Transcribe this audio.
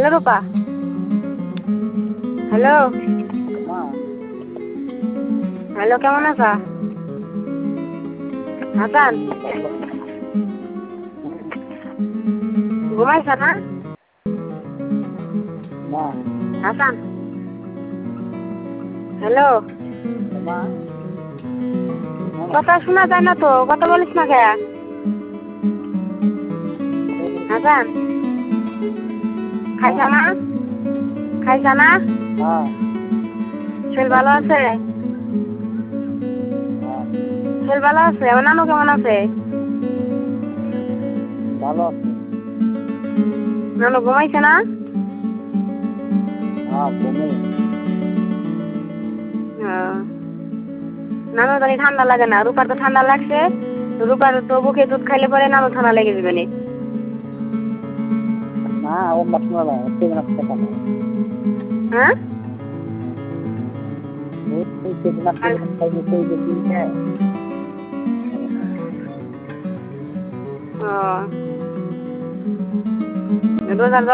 Hello রূপা, hello hello, কেমন আছা? হাসান, ঘুমাইছ না? হাসান, হ্যালো, কথা শোনা যায় না তো, কথা বলিস না কে? হাসান, খাইছা না? খাইছা না? শরীর ভালো আছে? শরীর ভালো আছে? আমার নানু কেমন আছে? ভালো আছে। নানু ঘুমাইছে না? ঘুমে। নানু জানি ঠান্ডা লাগে না, রূপার তো ঠান্ডা লাগছে। রূপার তো বুকে দুধ খাইলে পরে নানু ঠান্ডা লেগে যাবে নি। না ওর বাচ্চা না সেদিন আসতে পারে। হ্যাঁ সেদিন আসতে সেই দিন রোজার